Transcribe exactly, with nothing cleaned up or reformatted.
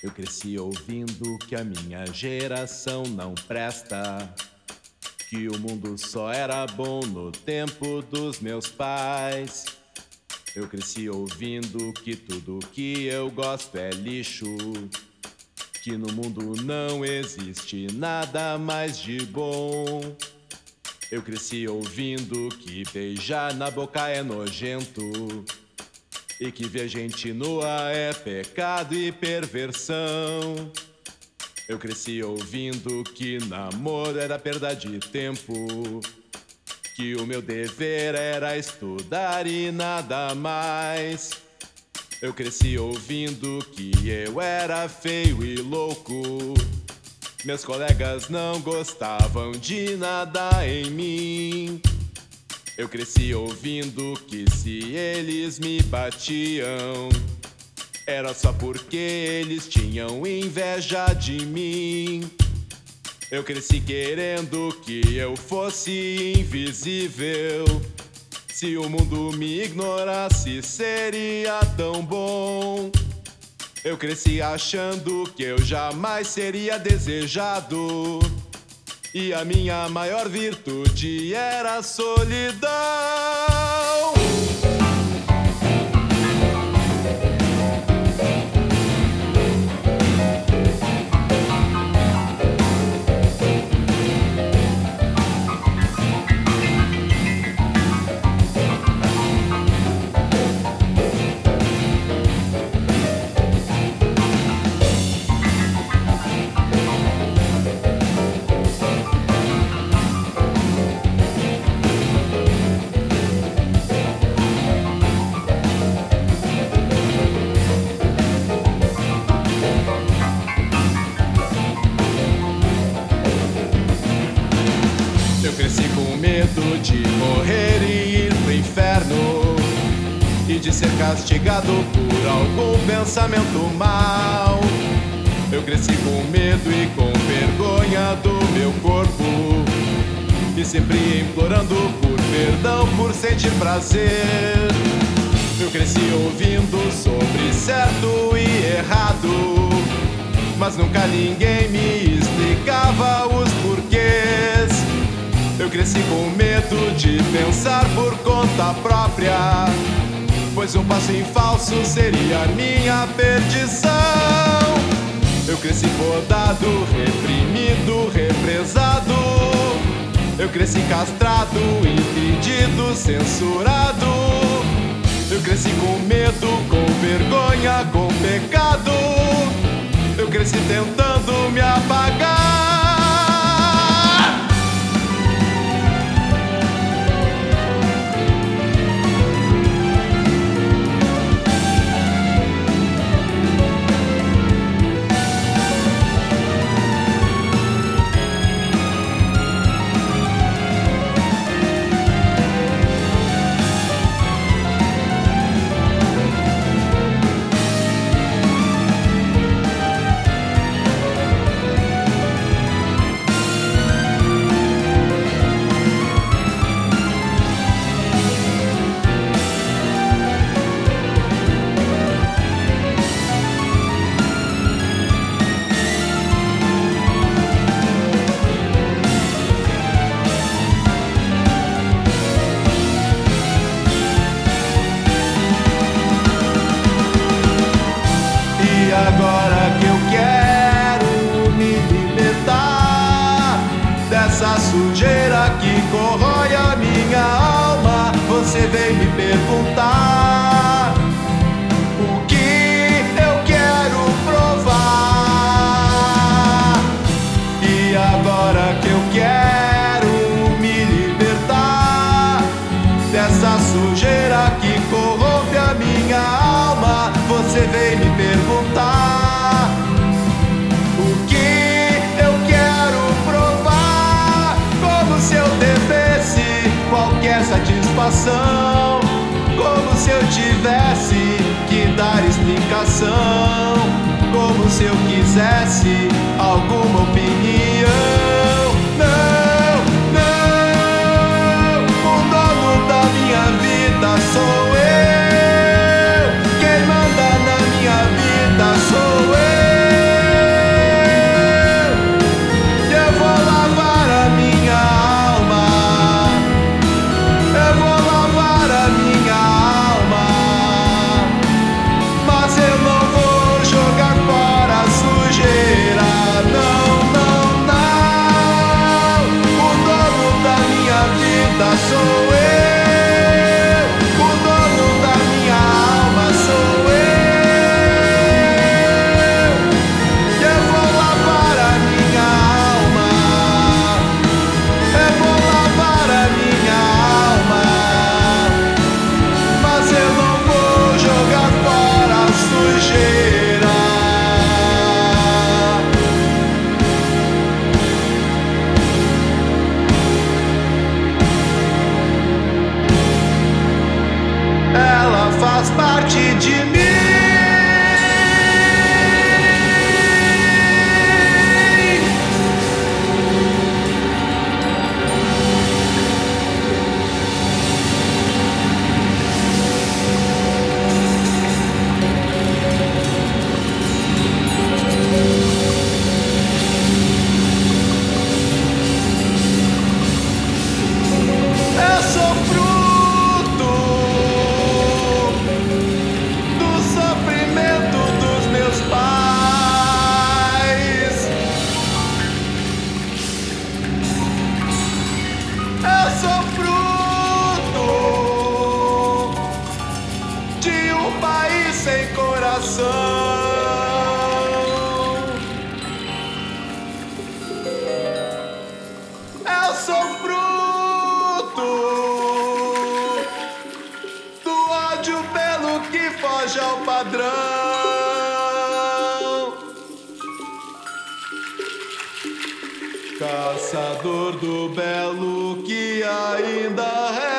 Eu cresci ouvindo que a minha geração não presta, que o mundo só era bom no tempo dos meus pais. Eu cresci ouvindo que tudo que eu gosto é lixo, que no mundo não existe nada mais de bom. Eu cresci ouvindo que beijar na boca é nojento e que ver gente nua é pecado e perversão. Eu cresci ouvindo que namoro era perda de tempo, que o meu dever era estudar e nada mais. Eu cresci ouvindo que eu era feio e louco, meus colegas não gostavam de nada em mim. Eu cresci ouvindo que se eles me batiam, era só porque eles tinham inveja de mim. Eu cresci querendo que eu fosse invisível, se o mundo me ignorasse seria tão bom. Eu cresci achando que eu jamais seria desejado, e a minha maior virtude era a solidão. Eu cresci com medo de morrer e ir pro inferno, e de ser castigado por algum pensamento mau. Eu cresci com medo e com vergonha do meu corpo, e sempre implorando por perdão por sentir prazer. Eu cresci ouvindo sobre certo e errado, mas nunca ninguém me explicava os porquês. Eu cresci com medo de pensar por conta própria, pois um passo em falso seria minha perdição. Eu cresci podado, reprimido, represado. Eu cresci castrado, impedido, censurado. Eu cresci com medo, com vergonha, com pecado. Eu cresci tentando me apagar. Agora que eu quero me libertar dessa sujeira que corrói a minha alma, você vem me perguntar o que eu quero provar. E agora que eu quero me libertar dessa sujeira que corrompe a minha alma, você vem me perguntar o que eu quero provar, como se eu devesse qualquer satisfação, como se eu tivesse que dar explicação, como se eu quisesse alguma opinião. Não, não, o dono da minha vida sou eu. Quem manda na minha vida sou eu. parte de mim. Sem coração, eu sou fruto do ódio pelo que foge ao padrão. Caçador do belo que ainda é.